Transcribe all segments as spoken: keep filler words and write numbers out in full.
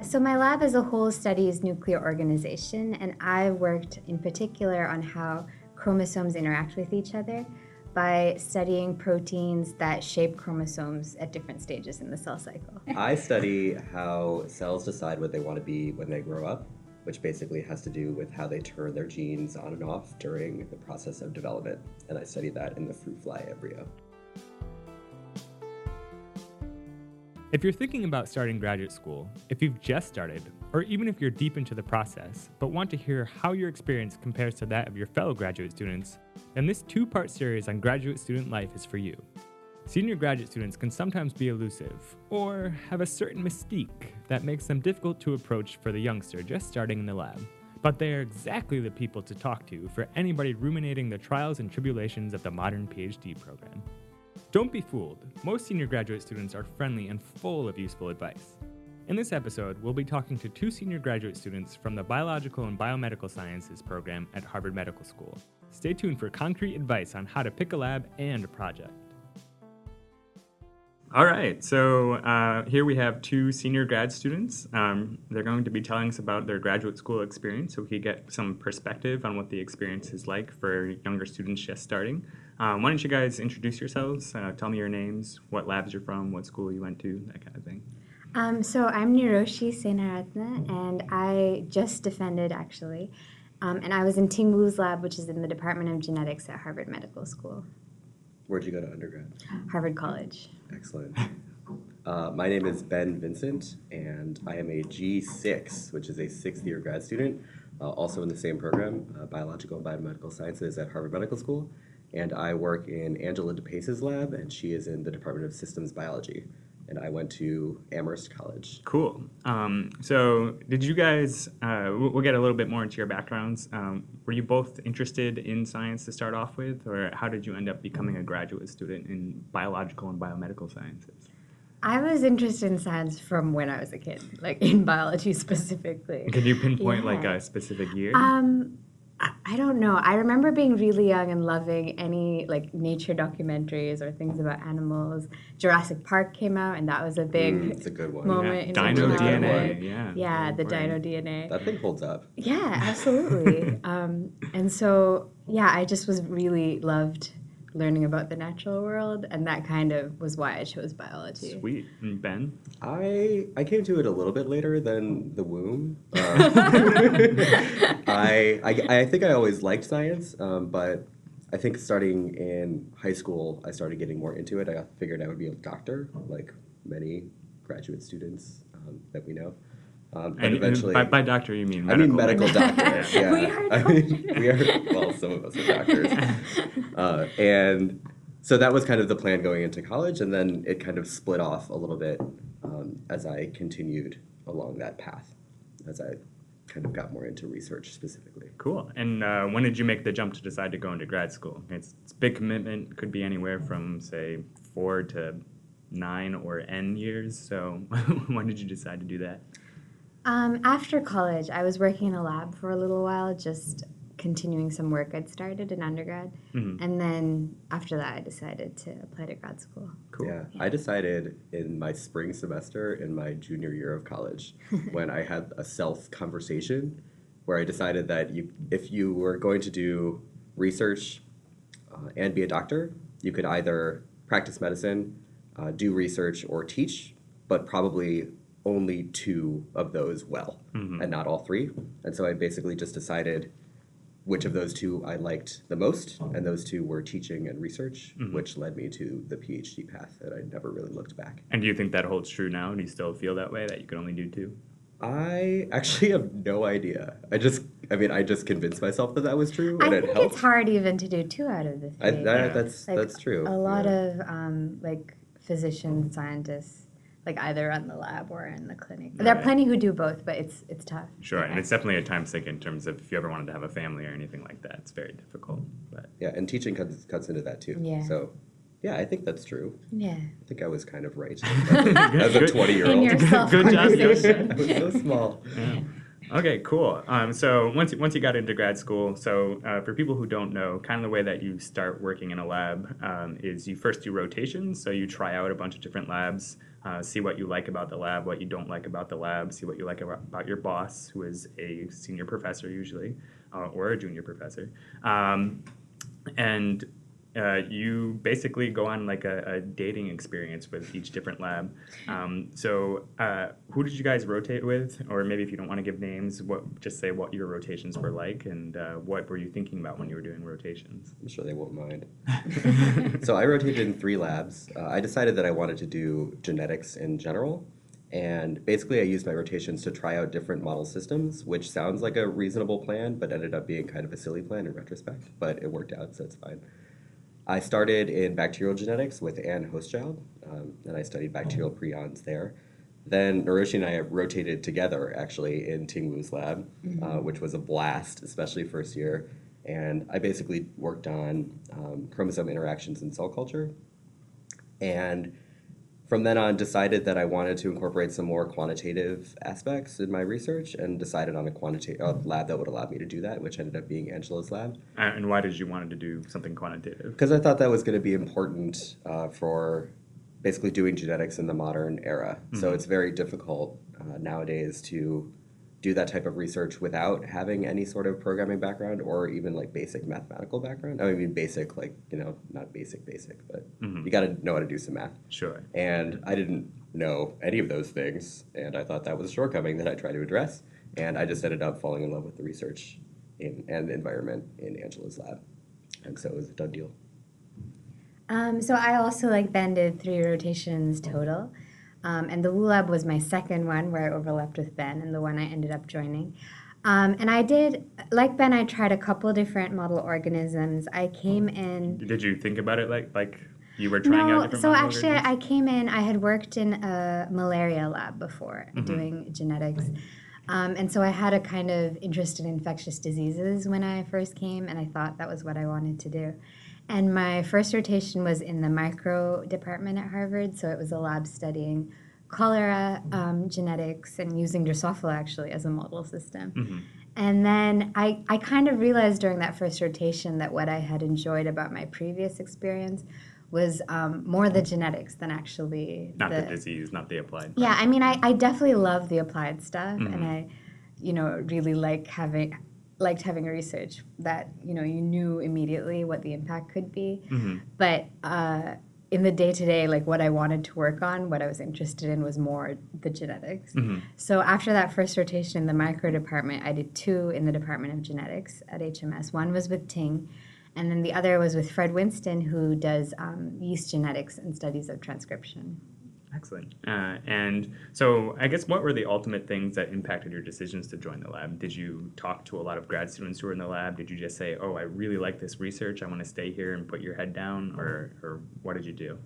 So my lab as a whole studies nuclear organization, and I worked in particular on how chromosomes interact with each other by studying proteins that shape chromosomes at different stages in the cell cycle. I study how cells decide what they want to be when they grow up, which basically has to do with how they turn their genes on and off during the process of development. And I study that in the fruit fly embryo. If you're thinking about starting graduate school, if you've just started, or even if you're deep into the process, but want to hear how your experience compares to that of your fellow graduate students, then this two-part series on graduate student life is for you. Senior graduate students can sometimes be elusive, or have a certain mystique that makes them difficult to approach for the youngster just starting in the lab. But they are exactly the people to talk to for anybody ruminating the trials and tribulations of the modern PhD program. Don't be fooled. Most senior graduate students are friendly and full of useful advice. In this episode, we'll be talking to two senior graduate students from the Biological and Biomedical Sciences program at Harvard Medical School. Stay tuned for concrete advice on how to pick a lab and a project. All right, so uh, here we have two senior grad students. Um, they're going to be telling us about their graduate school experience so we can get some perspective on what the experience is like for younger students just starting. Um, why don't you guys introduce yourselves, uh, tell me your names, what labs you're from, what school you went to, that kind of thing. Um, so I'm Niroshi Senaratna, and I just defended, actually. Um, and I was in Ting Wu's lab, which is in the Department of Genetics at Harvard Medical School. Where'd you go to undergrad? Harvard College. Excellent. Uh, my name is Ben Vincent, and I am a G six, which is a sixth-year grad student, uh, also in the same program, uh, Biological and Biomedical Sciences at Harvard Medical School. And I work in Angela DePace's lab, and she is in the Department of Systems Biology. And I went to Amherst College. Cool. Um, so did you guys, uh, we'll get a little bit more into your backgrounds. Um, were you both interested in science to start off with, or how did you end up becoming a graduate student in biological and biomedical sciences? I was interested in science from when I was a kid, like in biology specifically. Can you pinpoint Yeah. like a specific year? Um, I I don't know. I remember being really young and loving any like nature documentaries or things about animals. Jurassic Park came out, and that was a big Mm, it's a good one. moment. Yeah. in Dino my D N A, childhood. yeah. Yeah, the Right. Dino D N A. That thing holds up. Yeah, absolutely. um, and so, yeah, I just was really loved learning about the natural world, and that kind of was why I chose biology. Sweet. And Ben? I I came to it a little bit later than the womb. Um, I, I I think I always liked science, um, but I think starting in high school, I started getting more into it. I figured I would be a doctor, like many graduate students um, that we know. Um, but And eventually, by, by doctor, you mean I medical? mean medical doctor. Yeah, We are I mean, we are. Well, some of us are doctors, uh, and so that was kind of the plan going into college, and then it kind of split off a little bit um, as I continued along that path, as I kind of got more into research specifically. Cool. And uh, when did you make the jump to decide to go into grad school? It's, it's a big commitment. Could be anywhere from, say, four to nine or N years. So when did you decide to do that? Um, after college, I was working in a lab for a little while, just continuing some work I'd started in undergrad. Mm-hmm. And then after that, I decided to apply to grad school. Cool. Yeah, I decided in my spring semester in my junior year of college when I had a self-conversation where I decided that you, if you were going to do research uh, and be a doctor, you could either practice medicine, uh, do research, or teach, but probably only two of those well, Mm-hmm. and not all three. And so I basically just decided which of those two I liked the most, and those two were teaching and research, Mm-hmm. which led me to the PhD path that I never really looked back. And do you think that holds true now? Do you still feel that way, that you can only do two? I actually have no idea. I just, I mean, I just convinced myself that that was true, I and it think helped. it's hard even to do two out of the three. I, that, Yeah. That's Like, that's true. A lot yeah. of um, like physician scientists, like either in the lab or in the clinic. There are Right. plenty who do both, but it's it's tough. Sure. Yeah. And it's definitely a time sink in terms of if you ever wanted to have a family or anything like that. It's very difficult. But Yeah, and teaching cuts, cuts into that too. Yeah. So, yeah, I think that's true. Yeah. I think I was kind of right as a Good. twenty-year-old. In your Good job, self-conversation. I was so small. yeah. Okay, cool. Um, so once once you got into grad school, so uh, for people who don't know, kind of the way that you start working in a lab um, is you first do rotations. So you try out a bunch of different labs, uh, see what you like about the lab, what you don't like about the lab, see what you like about, about your boss, who is a senior professor usually, uh, or a junior professor, um, and uh, you basically go on like a, a dating experience with each different lab. Um, so, uh, who did you guys rotate with, or maybe if you don't want to give names, what just say what your rotations were like, and uh, what were you thinking about when you were doing rotations? I'm sure they won't mind. So I rotated in three labs. Uh, I decided that I wanted to do genetics in general. And basically, I used my rotations to try out different model systems, which sounds like a reasonable plan, but ended up being kind of a silly plan in retrospect. But it worked out, so it's fine. I started in bacterial genetics with Anne Hochschild, um, and I studied bacterial prions there. Then Naroshi and I rotated together, actually, in Ting Wu's lab, mm-hmm. uh, which was a blast, especially first year. And I basically worked on um, chromosome interactions in cell culture. And from then on, decided that I wanted to incorporate some more quantitative aspects in my research, and decided on a quantitative uh, lab that would allow me to do that, which ended up being Angela's lab. And why did you want to do something quantitative? Because I thought that was going to be important uh, for basically doing genetics in the modern era. Mm-hmm. So it's very difficult uh, nowadays to do that type of research without having any sort of programming background or even like basic mathematical background. I mean, basic, like, you know, not basic, basic, but mm-hmm. you got to know how to do some math. Sure. And I didn't know any of those things, and I thought that was a shortcoming that I tried to address. And I just ended up falling in love with the research in, and the environment in Angela's lab. And so it was a done deal. Um, so I also, like Ben, did three rotations total. Um, and the Wu Lab was my second one where I overlapped with Ben and the one I ended up joining. Um, and I did, like Ben, I tried a couple different model organisms. I came in... Did you think about it like like you were trying no, out different so model actually organisms? I came in, I had worked in a malaria lab before mm-hmm. doing genetics. Um, and so I had a kind of interest in infectious diseases when I first came, and I thought that was what I wanted to do. And my first rotation was in the micro department at Harvard, so it was a lab studying cholera, um, genetics, and using Drosophila actually as a model system. Mm-hmm. And then I, I kind of realized during that first rotation that what I had enjoyed about my previous experience was um, more the genetics than actually not the, the disease, not the applied. Yeah, I mean, I, I definitely love the applied stuff, mm-hmm. and I, you know, really like having liked having research that, you know, you knew immediately what the impact could be. Mm-hmm. But uh, in the day-to-day, like what I wanted to work on, what I was interested in was more the genetics. Mm-hmm. So after that first rotation in the micro department, I did two in the Department of Genetics at H M S. One was with Ting, and then the other was with Fred Winston, who does um, yeast genetics and studies of transcription. Excellent. Uh, and so I guess what were the ultimate things that impacted your decisions to join the lab? Did you talk to a lot of grad students who were in the lab? Did you just say, oh, I really like this research, I want to stay here and put your head down? Or, or what did you do?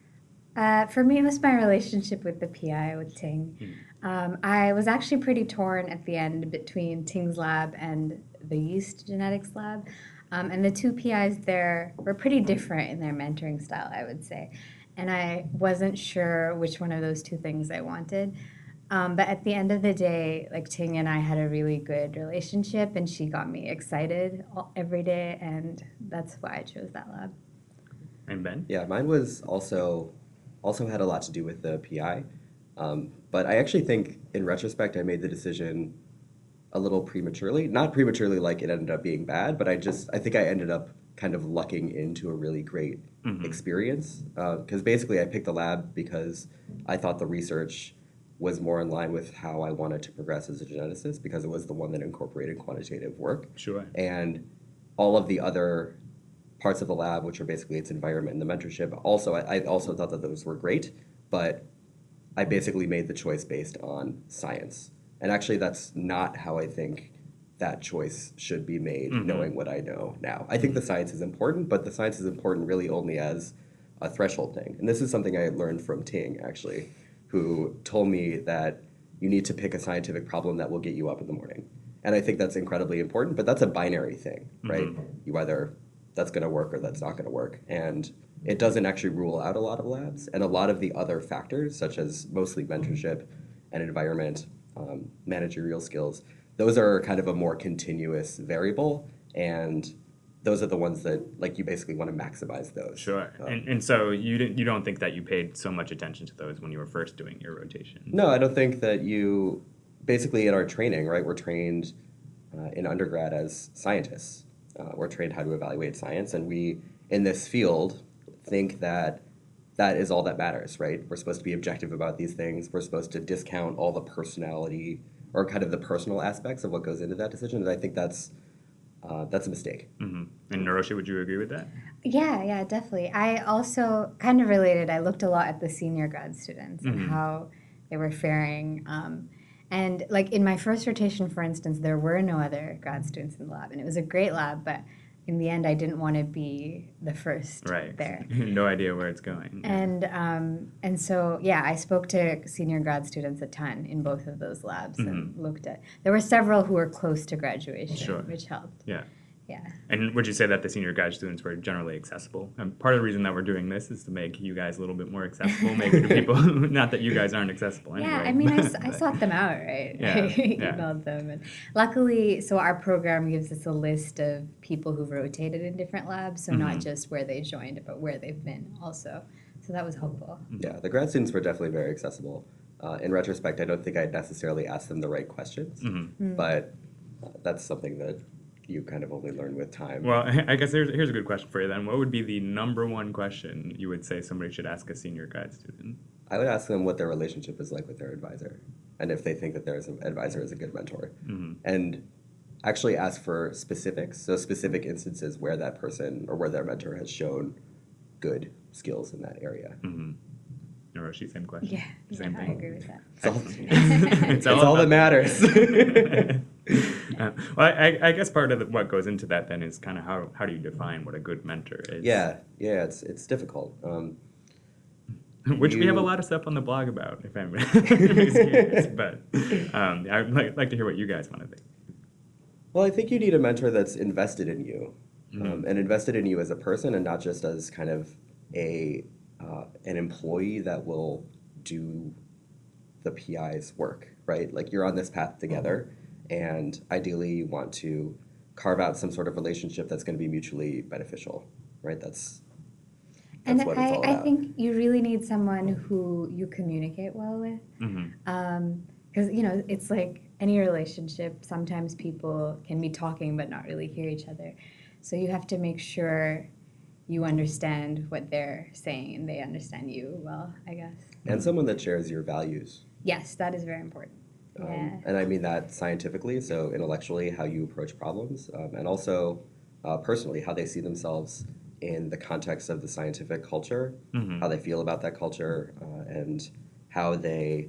Uh, for me, it was my relationship with the P I, with Ting. Mm. Um, I was actually pretty torn at the end between Ting's lab and the yeast genetics lab. Um, and the two P Is there were pretty different in their mentoring style, I would say. And I wasn't sure which one of those two things I wanted. Um, but at the end of the day, like Ting and I had a really good relationship, and she got me excited all, every day, and that's why I chose that lab. And Ben? Yeah, mine was also also had a lot to do with the P I. Um, but I actually think, in retrospect, I made the decision a little prematurely. Not prematurely like it ended up being bad, but I just, I think I ended up kind of lucking into a really great mm-hmm. experience. Because uh, basically I picked the lab because I thought the research was more in line with how I wanted to progress as a geneticist, because it was the one that incorporated quantitative work. Sure. And all of the other parts of the lab, which are basically its environment and the mentorship, also, I, I also thought that those were great, but I basically made the choice based on science. And actually that's not how I think that choice should be made, mm-hmm. knowing what I know now. I think the science is important, but the science is important really only as a threshold thing. And this is something I learned from Ting, actually, who told me that you need to pick a scientific problem that will get you up in the morning. And I think that's incredibly important, but that's a binary thing, right? Mm-hmm. You either, that's going to work or that's not going to work. And it doesn't actually rule out a lot of labs. And a lot of the other factors, such as mostly mentorship and environment, um, managerial skills, those are kind of a more continuous variable, and those are the ones that like you basically want to maximize those. Sure. Um, and, and so you didn't, you don't think that you paid so much attention to those when you were first doing your rotation? No, I don't think that you, basically in our training, right, we're trained uh, in undergrad as scientists. Uh, we're trained how to evaluate science, and we, in this field, think that that is all that matters, right? We're supposed to be objective about these things. We're supposed to discount all the personality or kind of the personal aspects of what goes into that decision, and I think that's uh, that's a mistake. Mm-hmm. And Naroshi, would you agree with that? Yeah, yeah, definitely. I also kind of related. I looked a lot at the senior grad students Mhm. and how they were faring. Um, and like in my first rotation, for instance, there were no other grad students in the lab, and it was a great lab. But in the end, I didn't want to be the first Right. there. No idea where it's going. And um, and so yeah, I spoke to senior grad students a ton in both of those labs and looked at. There were several who were close to graduation, Sure. which helped. Yeah. Yeah. And would you say that the senior grad students were generally accessible? And part of the reason that we're doing this is to make you guys a little bit more accessible, maybe to people. Not that you guys aren't accessible anyway. Yeah, I mean, I, s- I but- sought them out, right? Yeah, I yeah. emailed them. And luckily, so our program gives us a list of people who've rotated in different labs, so Mhm. not just where they joined, but where they've been also. So that was helpful. Yeah, the grad students were definitely very accessible. Uh, in retrospect, I don't think I'd necessarily asked them the right questions, Mhm. but uh, that's something that you kind of only learn with time. Well, I guess here's, here's a good question for you then. What would be the number one question you would say somebody should ask a senior grad student? I would ask them what their relationship is like with their advisor, and if they think that their advisor is a good mentor. Mhm. And actually ask for specifics, so specific instances where that person or where their mentor has shown good skills in that area. Mm-hmm. Naroshi, same question. Yeah, Same yeah I thing. agree with that. It's all, It's it's all that about- matters. Uh, well, I, I guess part of the, what goes into that then is kind of how, how do you define what a good mentor is? yeah, yeah, it's it's difficult. Um, Which we have a You- lot of stuff on the blog about, if anybody's curious. But um, I'd like, like to hear what you guys want to think. Well, I think you need a mentor that's invested in you, Mhm. um, and invested in you as a person, and not just as kind of a uh, an employee that will do the P I's work, right? Like you're on this path together, and ideally you want to carve out some sort of relationship that's going to be mutually beneficial, right? That's And that's what it's I, all I about. think you really need someone who you communicate well with. Mm-hmm. Because, you know, it's like any relationship, sometimes people can be talking but not really hear each other. So you have to make sure you understand what they're saying and they understand you well, I guess. And someone that shares your values. Yes, that is very important. Um, Yeah. And I mean that scientifically, so intellectually, how you approach problems, um, and also uh, personally, how they see themselves in the context of the scientific culture, Mhm. how they feel about that culture, uh, and how they.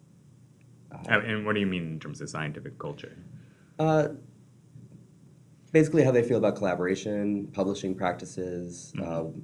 Uh, and what do you mean in terms of scientific culture? Uh, basically, how they feel about collaboration, publishing practices, Mhm. um,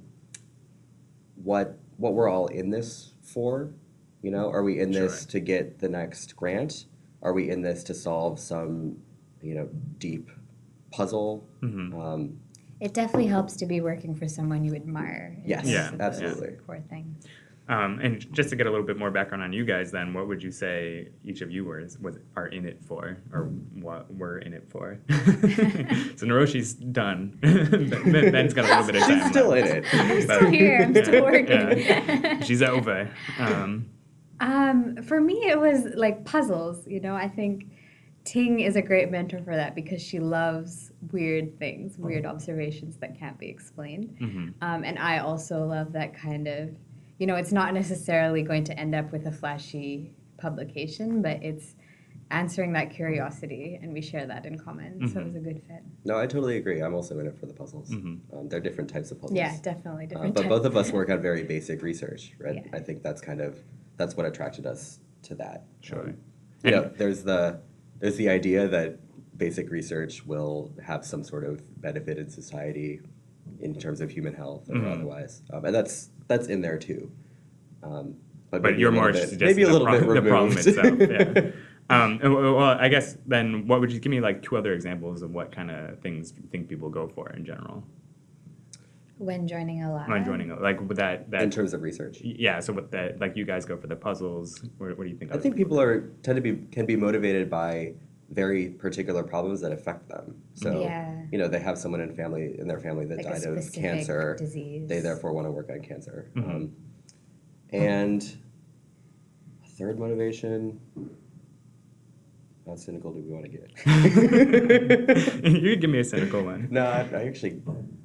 what what we're all in this for. You know, are we in this Sure. to get the next grant? Are we in this to solve some, you know, deep puzzle? Mhm. Um, It definitely helps to be working for someone you admire. in Yes, terms Yeah, of those absolutely. Core things. Um, and just to get a little bit more background on you guys, then, what would you say each of you were was are in it for, or what we're in it for? So Naroshi's done. Ben- Ben's got a little bit of time. She's still left. in it. I'm But- still here. I'm still Yeah, working. yeah. She's over. Um, Um, for me, it was like puzzles. You know, I think Ting is a great mentor for that because she loves weird things, weird observations that can't be explained. mhm. Um, and I also love that kind of, you know, it's not necessarily going to end up with a flashy publication, but it's answering that curiosity, and we share that in common. So it was a good fit. No, I totally agree. I'm also in it for the puzzles. Mhm. Um, they're different types of puzzles. Yeah, definitely Uh, different. but types. both of us work on very basic research, right? Yeah. I think that's kind of that's what attracted us to that. Sure. Um, you know, And- there's the there's the idea that basic research will have some sort of benefit in society in terms of human health or Mhm. otherwise, um, and that's that's in there too. Um, But maybe a you're little more bit- suggesting maybe a the little pro- bit the problem removed. itself. Yeah. Um, and well, well, I guess then, what would you give me like two other examples of what kind of things you think people go for in general when joining a lab. when joining, a- like with that that in terms of research. yeah. So what that like you guys go for the puzzles. What, what do you think? I other think people are tend to be can be motivated by very particular problems that affect them. So, Yeah. you know, they have someone in family in their family that Like a died of specific cancer. disease. They therefore want to work on cancer. Mhm. Um, and a third motivation. How cynical do we want to get? You could give me a cynical one. No, I, I actually.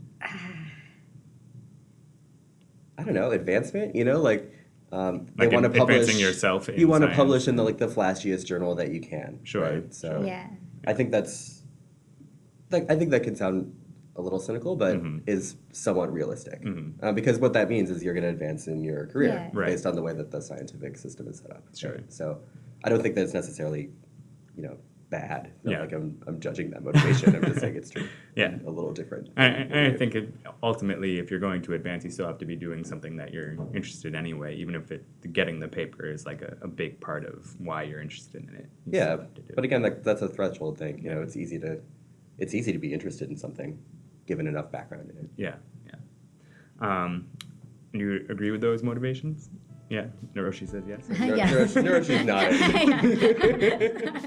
I don't know, advancement. You know, like um, they Like want to ad- publish. advancing yourself in You want to science. publish in the like the flashiest journal that you can. Sure, Right? So Yeah. I think that's. Like I think that can sound a little cynical, but Mhm. is somewhat realistic. Mhm. Uh, because what that means is you're going to advance in your career Yeah. Right. based on the way that the scientific system is set up. Sure. Right? So I don't think that it's necessarily, you know, bad. Not Yeah. like I'm, I'm judging that motivation. I'm just saying it's true. Yeah. A little different. I, I, and I think it, ultimately, if you're going to advance, you still have to be doing something that you're interested in anyway, even if it, getting the paper is like a, a big part of why you're interested in it. You Yeah, still have to do but it. again, like, that's a threshold thing. You know, it's easy to, it's easy to be interested in something, given enough background in it. Yeah, yeah. Um, you agree with those motivations? Yeah, Naroshi says yes. Nor- Yeah. Norosh- Noroshi's nodding. Yeah.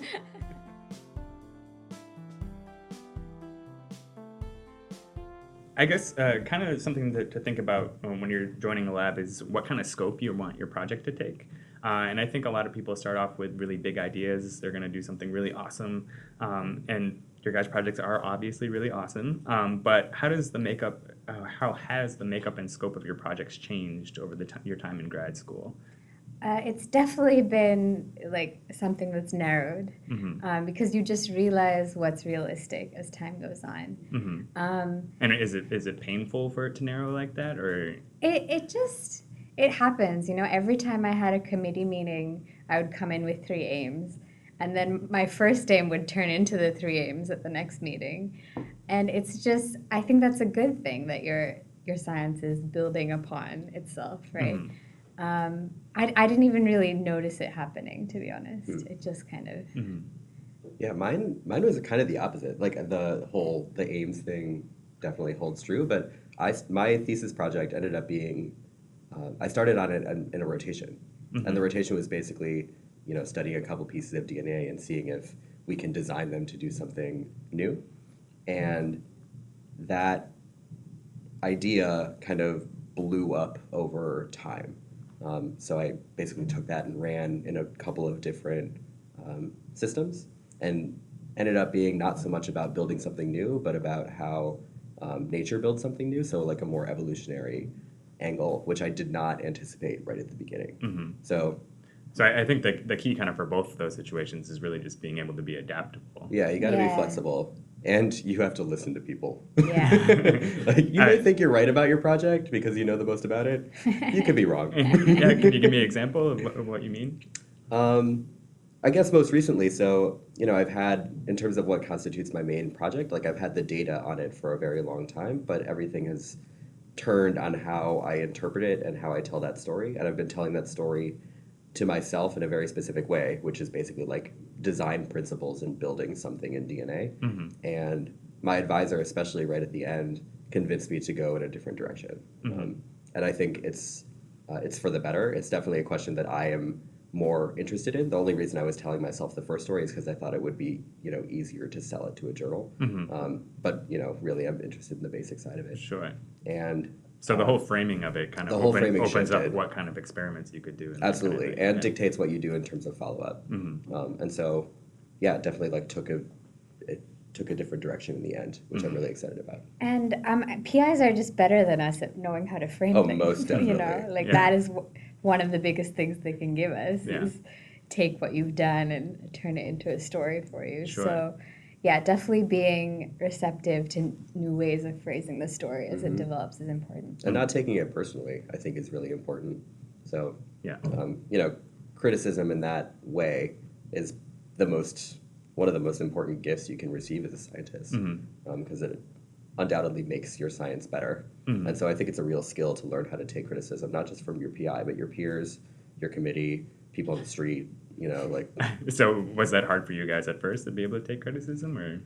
I guess uh, kind of something to, to think about um, when you're joining a lab is what kind of scope you want your project to take. Uh, and I think a lot of people start off with really big ideas. They're going to do something really awesome. Um, and your guys' projects are obviously really awesome. Um, but how does the makeup, uh, how has the makeup and scope of your projects changed over the t- your time in grad school? Uh, it's definitely been like something that's narrowed Mm-hmm. um, because you just realize what's realistic as time goes on. Mm-hmm. Um, And is it is it painful for it to narrow like that, or? It, it just, it happens, you know, every time I had a committee meeting, I would come in with three aims. And then my first aim would turn into the three aims at the next meeting. And it's just, I think that's a good thing that your, your science is building upon itself, right? Mhm. Um, I, I didn't even really notice it happening, to be honest. Mm. It just kind of, Mm-hmm. Yeah, mine mine was kind of the opposite. Like the whole the aims thing definitely holds true, but I my thesis project ended up being uh, I started on it in, in a rotation, Mhm. and the rotation was basically you know studying a couple pieces of D N A and seeing if we can design them to do something new, and that idea kind of blew up over time. Um, so I basically took that and ran in a couple of different um, systems, and ended up being not so much about building something new, but about how um, nature builds something new. So like a more evolutionary angle, which I did not anticipate right at the beginning. Mm-hmm. So So I, I think the, the key kind of for both of those situations is really just being able to be adaptable. yeah, you got to Yeah. be flexible, and you have to listen to people. Yeah. Like you I- may think you're right about your project because you know the most about it. You could be wrong. Yeah, can you give me an example of what, of what you mean? Um, I guess most recently, so you know, I've had in terms of what constitutes my main project, like I've had the data on it for a very long time, but everything has turned on how I interpret it and how I tell that story, and I've been telling that story to myself in a very specific way, which is basically like design principles in building something in D N A. Mm-hmm. And my advisor, especially right at the end, convinced me to go in a different direction. Mhm. Um, and I think it's uh, it's for the better. It's definitely a question that I am more interested in. The only reason I was telling myself the first story is because I thought it would be you know easier to sell it to a journal. Mm-hmm. Um, but you know, really, I'm interested in the basic side of it. Sure. And So the whole framing of it kind of The whole open, framing opens up shifted. what kind of experiments you could do. And absolutely, that kind of thing. and Yeah. dictates what you do in terms of follow up. Mhm. Um, and so, yeah, it definitely like took a it took a different direction in the end, which I'm Mhm. really excited about. And um, P Is are just better than us at knowing how to frame Oh, things. most You know, definitely. like Yeah. that is w- one of the biggest things they can give us Yeah. is take what you've done and turn it into a story for you. Sure. So, yeah, definitely being receptive to new ways of phrasing the story as Mhm. it develops is important. And not taking it personally, I think, is really important. So, Yeah. um, you know, criticism in that way is the most one of the most important gifts you can receive as a scientist, because Mhm. it undoubtedly makes your science better. Mhm. And so, I think it's a real skill to learn how to take criticism, not just from your P I, but your peers, your committee, people on the street. You know, like So was that hard for you guys at first to be able to take criticism, or?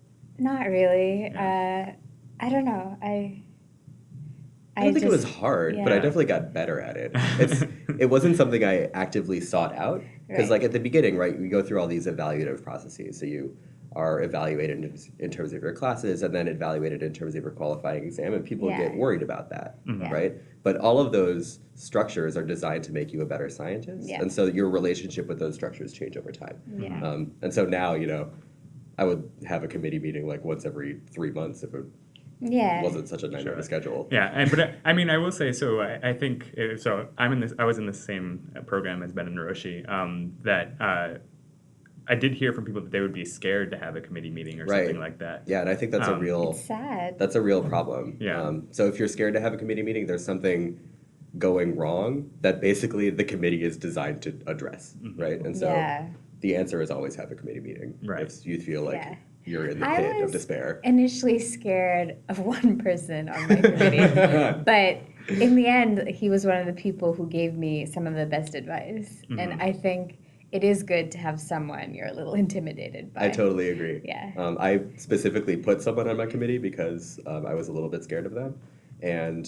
Not really. Yeah. Uh, I don't know. I. I don't think it was just- hard, but I yeah. definitely got better at it. It's it wasn't something I actively sought out because, Right. like at the beginning, right, we go through all these evaluative processes. So you are evaluated in, in terms of your classes, and then evaluated in terms of your qualifying exam, and people Yeah. get worried about that, Yeah. right? But all of those structures are designed to make you a better scientist, Yeah. and so your relationship with those structures change over time. Yeah. Um, and so now, you know, I would have a committee meeting like once every three months if it Yeah. wasn't such a nightmare to Sure. schedule. Yeah, and, but I, I mean, I will say so. I, I think uh, so. I'm in this. I was in the same program as Ben and Naroshi. Um, that uh, I did hear from people that they would be scared to have a committee meeting or Right. something like that. Yeah, and I think that's a Um, real It's sad. that's a real problem. Yeah. Um, so if you're scared to have a committee meeting, there's something going wrong that basically the committee is designed to address, Mm-hmm. right? And so Yeah. the answer is always have a committee meeting. Right. If you feel like Yeah. you're in the I pit of was despair. initially scared of one person on my committee, but in the end, he was one of the people who gave me some of the best advice. Mhm. And I think it is good to have someone you're a little intimidated by. I totally agree. Yeah. Um, I specifically put someone on my committee because um, I was a little bit scared of them, and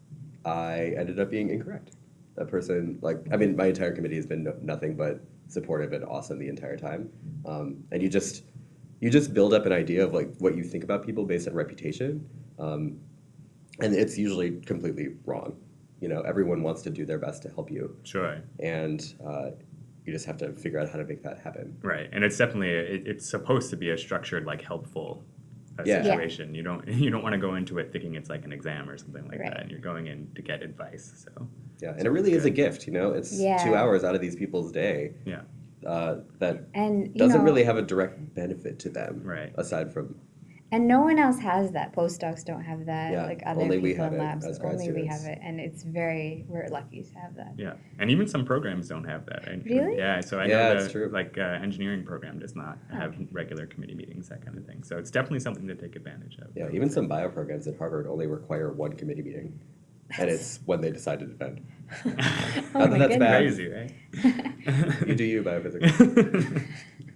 I ended up being incorrect. That person, like, I mean, my entire committee has been no, nothing but supportive and awesome the entire time, um, and you just you just build up an idea of like what you think about people based on reputation, um, and it's usually completely wrong. You know, everyone wants to do their best to help you, Sure. and uh, you just have to figure out how to make that happen. Right, and it's definitely a, it, it's supposed to be a structured, like helpful uh, Yeah. Yeah. situation. You don't you don't want to go into it thinking it's like an exam or something like Right. that. And you're going in to get advice. So Yeah, and it really is a gift. You know, it's Yeah. two hours out of these people's day yeah, uh, that And you doesn't know, really have a direct benefit to them, Right. aside from and no one else has that. Postdocs don't have that. Yeah, Like other only we people have in it labs, as grad only we students. have it, and it's very we're lucky to have that. yeah, and even some programs don't have that. I, Really? Yeah. So I Yeah, know it's the true. like uh, engineering program does not have regular committee meetings, that kind of thing. So it's definitely something to take advantage of. yeah, even some bio programs at Harvard only require one committee meeting, and it's when they decide to defend. Oh Not my that that's bad. Crazy, right? You do you, biophysics.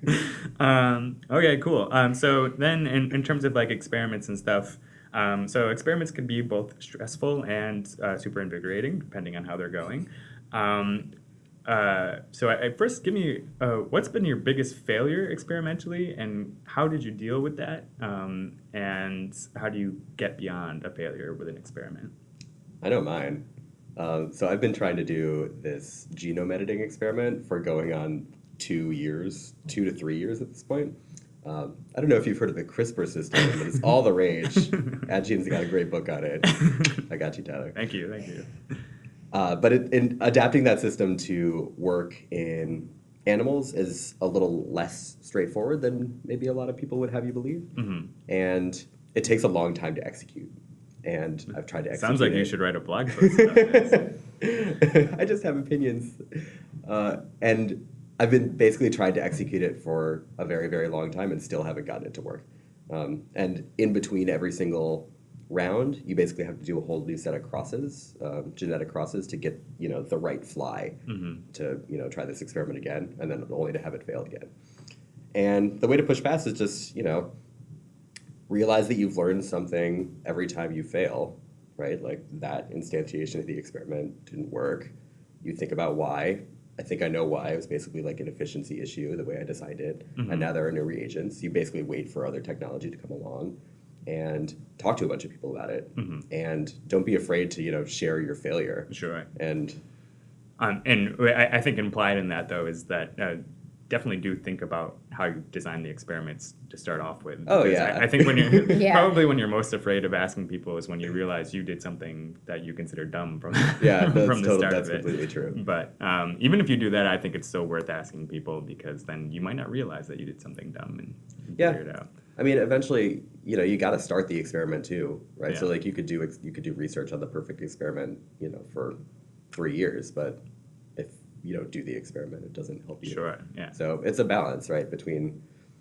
um, okay, cool. Um, so then, in, in terms of like experiments and stuff, um, so experiments can be both stressful and uh, super invigorating, depending on how they're going. Um, uh, so, I, I first, give me uh, what's been your biggest failure experimentally, and how did you deal with that? Um, and how do you get beyond a failure with an experiment? I know mine. Um, so I've been trying to do this genome editing experiment for going on two years, two to three years at this point. Um, I don't know if you've heard of the CRISPR system, but it's all the rage. Adjean's got a great book on it. I got you, Tyler. Thank you, thank you. Uh, but it, in adapting that system to work in animals is a little less straightforward than maybe a lot of people would have you believe. hmm And it takes a long time to execute. And I've tried to execute Sounds like it. you should write a blog post about this. I just have opinions. Uh, and I've been basically trying to execute it for a very, very long time and still haven't gotten it to work. Um, and in between every single round, you basically have to do a whole new set of crosses, um, genetic crosses, to get you know the right fly Mhm. to you know try this experiment again, and then only to have it fail again. And the way to push past is just you know realize that you've learned something every time you fail, right? Like that instantiation of the experiment didn't work. You think about why. I think I know why. It was basically like an efficiency issue, the way I designed it. Mhm. And now there are new reagents. You basically wait for other technology to come along and talk to a bunch of people about it. Mhm. And don't be afraid to, you know, share your failure. Sure. And Um, and I, I think implied in that, though, is that uh, definitely do think about how you design the experiments to start off with. Oh, Because yeah. I, I think when you're Yeah. probably when you're most afraid of asking people is when you realize you did something that you consider dumb from yeah, that's, from the total, start that's of it. completely true. But um, even if you do that, I think it's still worth asking people because then you might not realize that you did something dumb and Yeah. figure it out. I mean, eventually, you know, you got to start the experiment too, right? So Yeah. like you could do ex- you could do research on the perfect experiment, you know, for three years, but if you don't do the experiment, it doesn't help you. Sure. Yeah. So it's a balance, right, between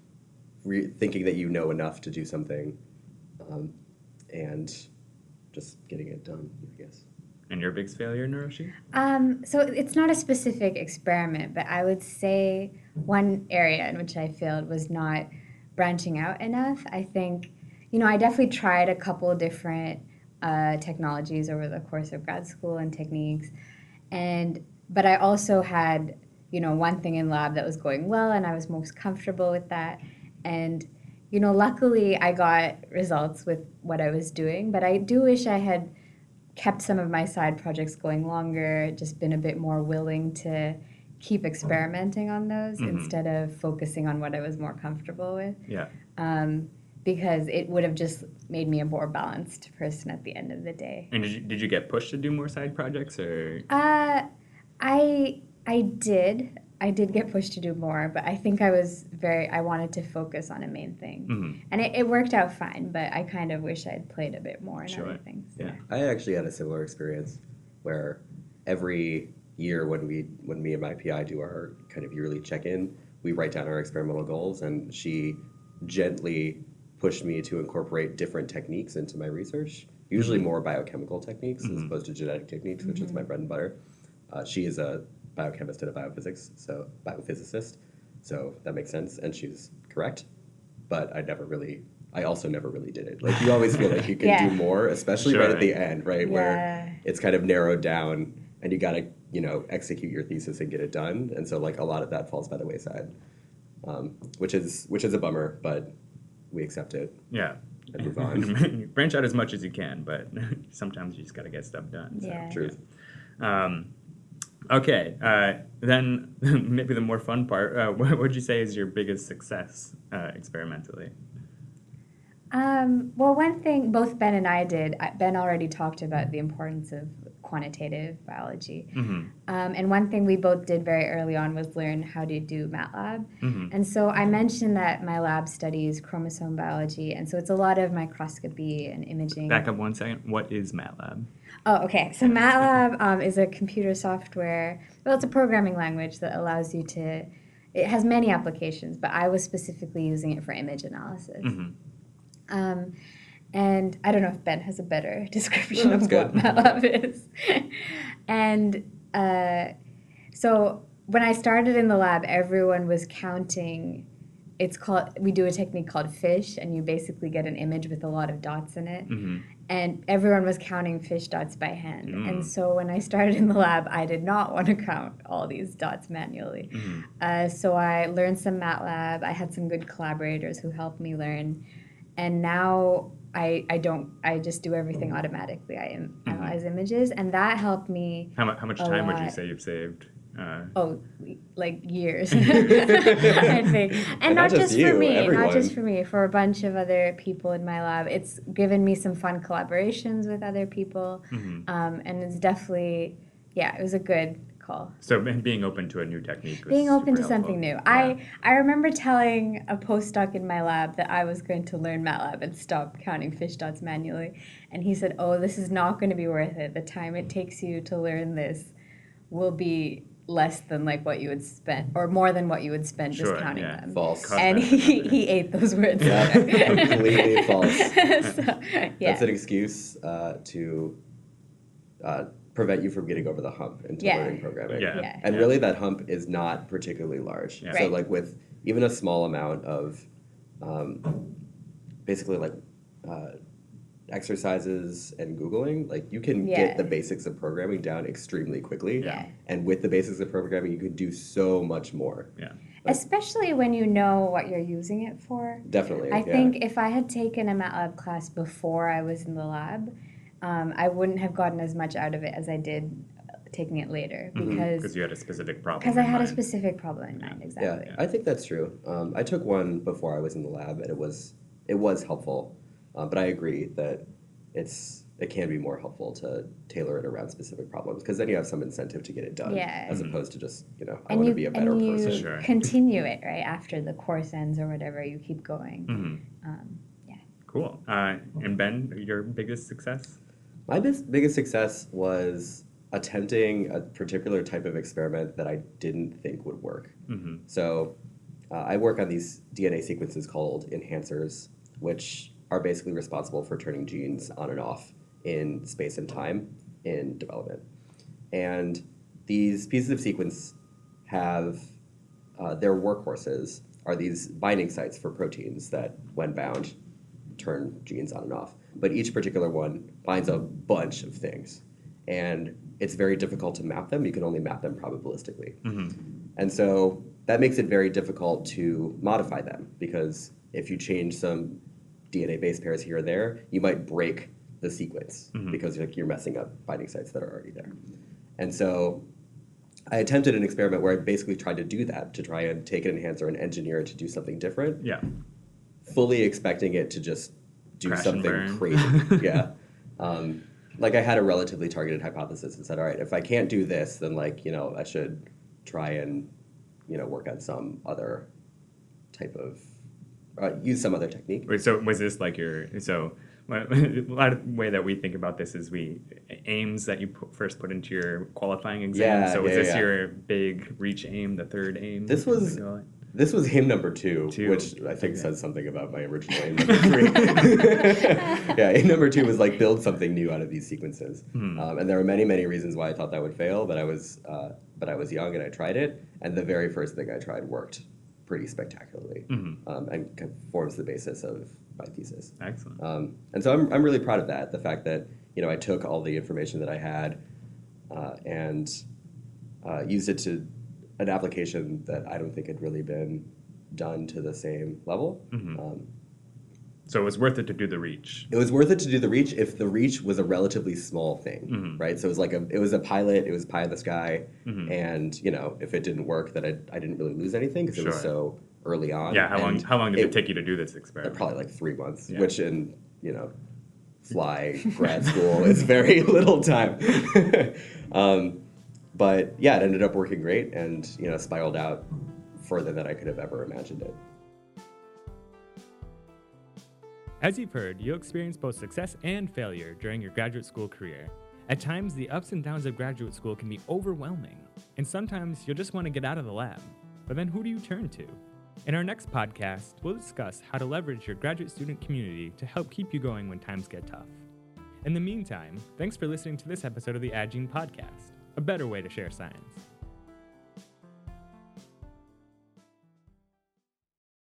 re- thinking that you know enough to do something, um, and just getting it done, I guess. And your biggest failure, Naroshi? Um, so it's not a specific experiment, but I would say one area in which I failed was not branching out enough. I think, you know, I definitely tried a couple different uh, technologies over the course of grad school and techniques, and but I also had, you know, one thing in lab that was going well, and I was most comfortable with that. And, you know, luckily I got results with what I was doing, but I do wish I had kept some of my side projects going longer, just been a bit more willing to keep experimenting on those Mhm. instead of focusing on what I was more comfortable with. Yeah. Um, because it would have just made me a more balanced person at the end of the day. And did you, did you get pushed to do more side projects or? Uh, I I did. I did get pushed to do more, but I think I was very, I wanted to focus on a main thing. Mhm. And it, it worked out fine, but I kind of wish I'd played a bit more in Sure. other things. Yeah. I actually had a similar experience where every year when we when me and my P I do our kind of yearly check-in, we write down our experimental goals, and she gently pushed me to incorporate different techniques into my research, usually more biochemical techniques as Mhm. opposed to genetic techniques, which is my bread and butter. Uh, she is a biochemist and a biophysics, so biophysicist, so that makes sense, and she's correct. But I never really, I also never really did it. Like you always feel like you can Yeah. do more, especially Sure. right at the end, right, Yeah. where it's kind of narrowed down, and you gotta, you know, execute your thesis and get it done. And so like a lot of that falls by the wayside, um, which is which is a bummer, but we accept it Yeah. and move on. Branch out as much as you can, but sometimes you just got to get stuff done. So. Yeah. Truth. Um, okay, uh, then maybe the more fun part. Uh, what would you say is your biggest success uh, experimentally? Um, well, one thing both Ben and I did, I- Ben already talked about the importance of quantitative biology. Mm-hmm. Um, and one thing we both did very early on was learn how to do MATLAB. Mm-hmm. And so I mentioned that my lab studies chromosome biology, and so it's a lot of microscopy and imaging. Back up one second. What is MATLAB? Oh, okay. So MATLAB um, is a computer software. Well, it's a programming language that allows you to. It has many applications, but I was specifically using it for image analysis. Mm-hmm. Um, and I don't know if Ben has a better description No, of that's what good. MATLAB is. and uh, so when I started in the lab, everyone was counting. It's called, we do a technique called FISH, and you basically get an image with a lot of dots in it. Mm-hmm. And everyone was counting fish dots by hand. Mm. And so when I started in the lab, I did not want to count all these dots manually. Mm-hmm. Uh, so I learned some MATLAB. I had some good collaborators who helped me learn. And now I, I don't, I just do everything automatically. I am, Mhm. analyze images, and that helped me, How, mu- how much A time would you lot. say you've saved? Uh, oh, like years, I think. And, And not, not just just you, for me, everyone. not just for me, for a bunch of other people in my lab. It's given me some fun collaborations with other people. mhm. Um, and it's definitely, yeah, it was a good call. So be- being open to a new technique was Being open to super something new. helpful. I, I remember telling a postdoc in my lab that I was going to learn MATLAB and stop counting fish dots manually. And he said, oh, this is not going to be worth it. The time it takes you to learn this will be less than like what you would spend, or more than what you would spend Sure, just counting yeah. them. False. Cost And benefit. he, he ate those words. Yeah, completely false. so, yeah. That's an excuse uh, to uh, prevent you from getting over the hump into Yeah. learning programming. Yeah. Yeah. And Yeah. really, that hump is not particularly large. Yeah. So, Right. like with even a small amount of, um, basically like uh, exercises and Googling, like you can Yeah. get the basics of programming down extremely quickly. Yeah. And with the basics of programming, you can do so much more. Yeah. Especially when you know what you're using it for. Definitely. I yeah. think if I had taken a MATLAB class before I was in the lab, um, I wouldn't have gotten as much out of it as I did taking it later Mhm. because Because you had a specific problem. because I in had a mind. specific problem in mind. Yeah, Exactly. I think that's true. Um, I took one before I was in the lab, and it was it was helpful. Uh, but I agree that it's it can be more helpful to tailor it around specific problems because then you have some incentive to get it done, Yeah. as Mhm. opposed to just you know I And want you to be a better and you person. Sure. continue it right after the course ends or whatever. You keep going. Mhm. Um, Cool. Uh, and Ben, your biggest success? My bis- biggest success was attempting a particular type of experiment that I didn't think would work. Mm-hmm. So uh, I work on these D N A sequences called enhancers, which are basically responsible for turning genes on and off in space and time in development. And these pieces of sequence have uh, their workhorses are these binding sites for proteins that, when bound, turn genes on and off. But each particular one binds a bunch of things. And it's very difficult to map them. You can only map them probabilistically. Mm-hmm. And so that makes it very difficult to modify them, because if you change some D N A base pairs here or there, you might break the sequence Mm-hmm. because like, you're messing up binding sites that are already there. And so I attempted an experiment where I basically tried to do that, to try and take an enhancer and engineer it to do something different, Yeah. fully expecting it to just do Crash and something burn. crazy. Yeah. Um, like I had a relatively targeted hypothesis and said, all right, if I can't do this, then like, you know, I should try and, you know, work on some other type of, uh, use some other technique. Wait, so was this like your, so a lot of way that we think about this is we, aims that you put, first put into your qualifying exam. Yeah, so was yeah, this yeah. your big reach aim, the third aim? This was- You know, like- This was aim number two, Two. which I think Okay. says something about my original aim number three. Yeah, aim number two was like build something new out of these sequences, Hmm. um, and there were many, many reasons why I thought that would fail. But I was, uh, but I was young and I tried it, and the very first thing I tried worked pretty spectacularly, Mhm. um, and kind of forms the basis of my thesis. Excellent. Um, and so I'm, I'm really proud of that. The fact that, you know, I took all the information that I had uh, and uh, used it to an application that I don't think had really been done to the same level. Mhm. Um, So it was worth it to do the reach. it was worth it to do the reach if the reach was a relatively small thing, Mhm. right? So it was like a it was a pilot, it was pie in the sky, Mhm. and you know if it didn't work, that I, I didn't really lose anything because it was Sure. so early on. Yeah, how long And how long did it, it- take you to do this Uh, experiment? Probably like three months, Yeah. which in, you know, fly grad school is very little time. um, but yeah, it ended up working great and, you know, spiraled out further than I could have ever imagined it. As you've heard, you'll experience both success and failure during your graduate school career. At times, the ups and downs of graduate school can be overwhelming, and sometimes you'll just want to get out of the lab. But then who do you turn to? In our next podcast, we'll discuss how to leverage your graduate student community to help keep you going when times get tough. In the meantime, thanks for listening to this episode of the Ad Gene Podcast, a better way to share science.